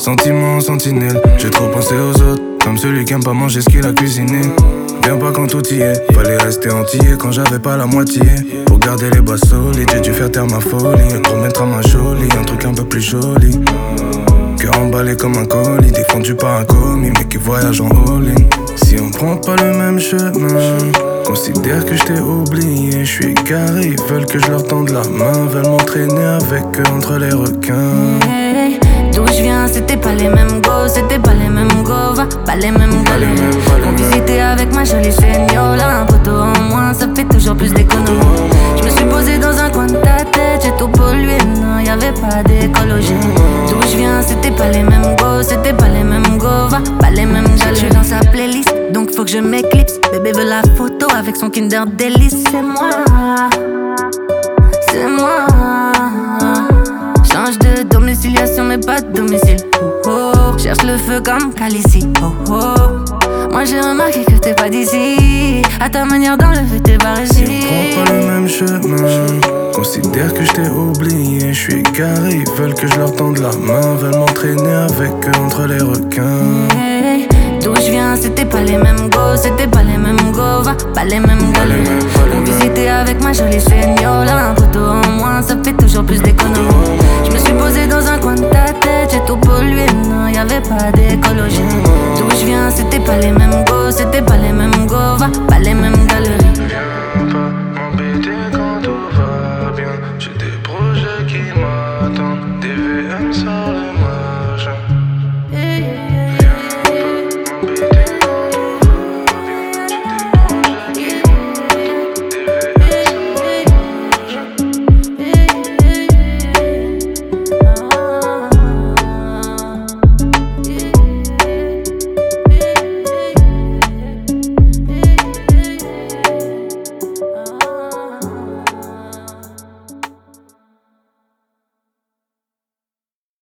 Sentiment sentinelle, j'ai trop pensé aux autres. Comme celui qui aime pas manger ce qu'il a cuisiné. Viens pas quand tout y est, fallait rester entier quand j'avais pas la moitié. Pour garder les bas solides, j'ai dû faire taire ma folie. Promettre à ma jolie, un truc un peu plus joli. Cœur emballé comme un colis, défendu par un commis, mais qui voyage en all-in. Si on prend pas le même chemin, considère que je t'ai oublié. Je suis égaré, ils veulent que je leur tende la main. Veulent m'entraîner avec eux entre les requins. Hey, d'où je viens, c'était pas les mêmes go, c'était pas les mêmes go, va, pas les mêmes galères. On visitait avec ma jolie señora, un poteau en moins, ça fait toujours plus d'économies. Je me suis posé dans un coin de ta tête, j'ai tout pollué, non, y'avait pas d'écologie. D'où je viens, c'était pas les mêmes go, c'était pas les mêmes go, va, pas les mêmes galères. Je suis dans sa playlist, donc faut que je m'éclipse. Bébé veut la photo avec son Kinder Delice. C'est moi, c'est moi. Change de domiciliation mais pas de domicile. Oh, oh. Cherche le feu comme Khaleesi. Oh, oh. Moi j'ai remarqué que t'es pas d'ici. À ta manière d'enlever tes barres ici. Si on prend pas le même chemin, considère que je t'ai oublié. Je suis égaré, ils veulent que je leur tende la main. Veulent m'entraîner avec eux entre les requins. Hey, d'où je viens, c'était pas les mêmes go, c'était pas les mêmes go, va, pas les mêmes galères. On visitait avec ma jolie señora, un poteau en moins, ça fait toujours plus d'économies. Je me suis posé dans un coin de ta tête, j'ai tout pollué, non, y'avait pas d'écologie. D'où je viens, c'était pas les mêmes go, c'était pas les mêmes go, va, pas les mêmes galères.